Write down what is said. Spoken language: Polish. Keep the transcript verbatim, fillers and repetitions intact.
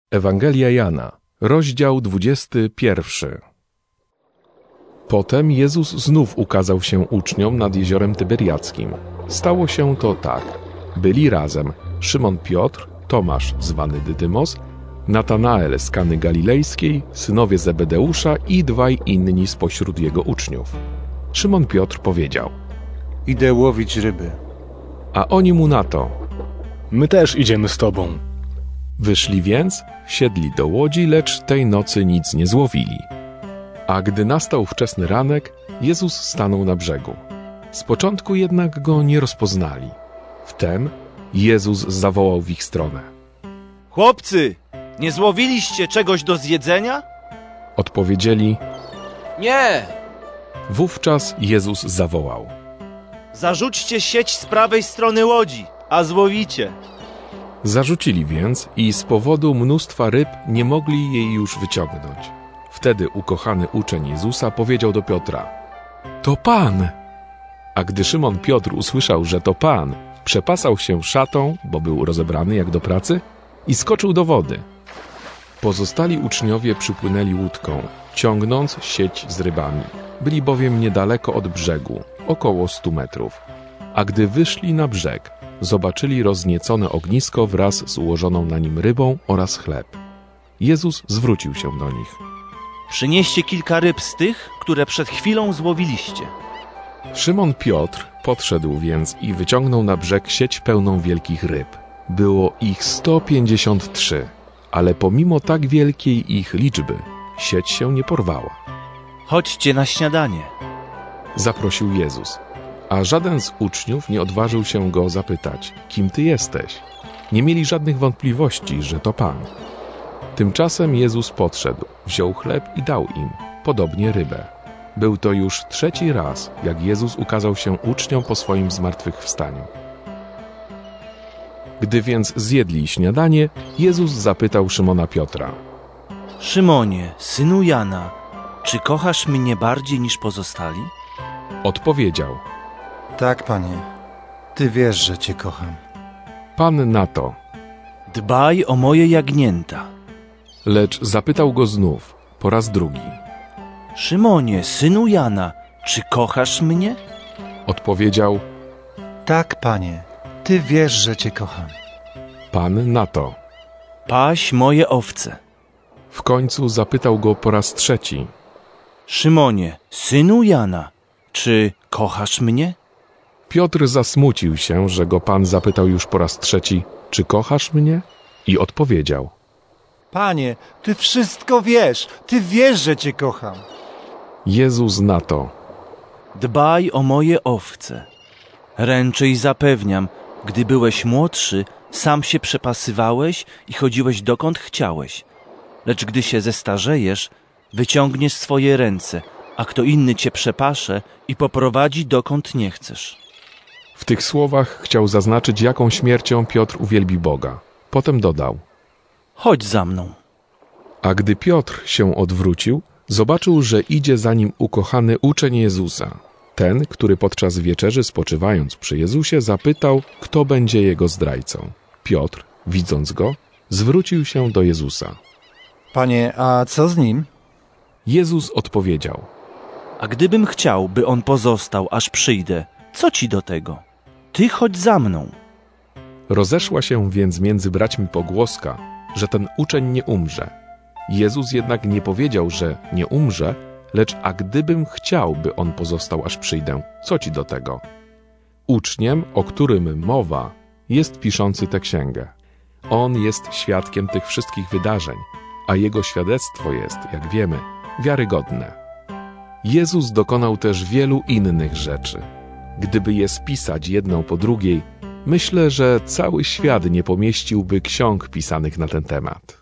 Ewangelia Jana, rozdział dwudziesty pierwszy. Potem Jezus znów ukazał się uczniom nad jeziorem Tyberiackim. Stało się to tak. Byli razem Szymon Piotr, Tomasz zwany Dydymos, Natanael z Kany Galilejskiej, synowie Zebedeusza i dwaj inni spośród jego uczniów. Szymon Piotr powiedział: Idę łowić ryby. A oni mu na to: My też idziemy z tobą. Wyszli więc, wsiedli do łodzi, lecz tej nocy nic nie złowili. A gdy nastał wczesny ranek, Jezus stanął na brzegu. Z początku jednak go nie rozpoznali. Wtem Jezus zawołał w ich stronę: Chłopcy, nie złowiliście czegoś do zjedzenia? Odpowiedzieli: Nie! Wówczas Jezus zawołał: Zarzućcie sieć z prawej strony łodzi, a złowicie. Zarzucili więc i z powodu mnóstwa ryb nie mogli jej już wyciągnąć. Wtedy ukochany uczeń Jezusa powiedział do Piotra: To Pan! A gdy Szymon Piotr usłyszał, że to Pan, przepasał się szatą, bo był rozebrany jak do pracy, i skoczył do wody. Pozostali uczniowie przypłynęli łódką, ciągnąc sieć z rybami. Byli bowiem niedaleko od brzegu, około stu metrów. A gdy wyszli na brzeg, zobaczyli rozniecone ognisko wraz z ułożoną na nim rybą oraz chleb. Jezus zwrócił się do nich: Przynieście kilka ryb z tych, które przed chwilą złowiliście. Szymon Piotr podszedł więc i wyciągnął na brzeg sieć pełną wielkich ryb. Było ich sto pięćdziesiąt trzy, ale pomimo tak wielkiej ich liczby, sieć się nie porwała. Chodźcie na śniadanie. Zaprosił Jezus, a żaden z uczniów nie odważył się go zapytać: kim ty jesteś? Nie mieli żadnych wątpliwości, że to Pan. Tymczasem Jezus podszedł, wziął chleb i dał im, podobnie rybę. Był to już trzeci raz, jak Jezus ukazał się uczniom po swoim zmartwychwstaniu. Gdy więc zjedli śniadanie, Jezus zapytał Szymona Piotra: Szymonie, synu Jana, czy kochasz mnie bardziej niż pozostali? Odpowiedział: Tak, Panie, Ty wiesz, że Cię kocham. Pan na to: Dbaj o moje jagnięta. Lecz zapytał go znów, po raz drugi: Szymonie, synu Jana, czy kochasz mnie? Odpowiedział: Tak, Panie, Ty wiesz, że Cię kocham. Pan na to: Paś moje owce. W końcu zapytał go po raz trzeci: Szymonie, synu Jana, czy kochasz mnie? Piotr zasmucił się, że go Pan zapytał już po raz trzeci: czy kochasz mnie? I odpowiedział: Panie, Ty wszystko wiesz, Ty wiesz, że Cię kocham. Jezus na to: Dbaj o moje owce. Ręczę i zapewniam, gdy byłeś młodszy, sam się przepasywałeś i chodziłeś dokąd chciałeś. Lecz gdy się zestarzejesz, wyciągniesz swoje ręce, a kto inny cię przepasze i poprowadzi dokąd nie chcesz. W tych słowach chciał zaznaczyć, jaką śmiercią Piotr uwielbi Boga. Potem dodał: Chodź za mną. A gdy Piotr się odwrócił, zobaczył, że idzie za nim ukochany uczeń Jezusa. Ten, który podczas wieczerzy spoczywając przy Jezusie zapytał, kto będzie jego zdrajcą. Piotr, widząc go, zwrócił się do Jezusa. Panie, a co z nim? Jezus odpowiedział: A gdybym chciał, by on pozostał, aż przyjdę, co ci do tego? Ty chodź za mną. Rozeszła się więc między braćmi pogłoska, że ten uczeń nie umrze. Jezus jednak nie powiedział, że nie umrze, lecz a gdybym chciał, by on pozostał, aż przyjdę, co ci do tego? Uczniem, o którym mowa, jest piszący tę księgę. On jest świadkiem tych wszystkich wydarzeń, a jego świadectwo jest, jak wiemy, wiarygodne. Jezus dokonał też wielu innych rzeczy. Gdyby je spisać jedną po drugiej, myślę, że cały świat nie pomieściłby ksiąg pisanych na ten temat.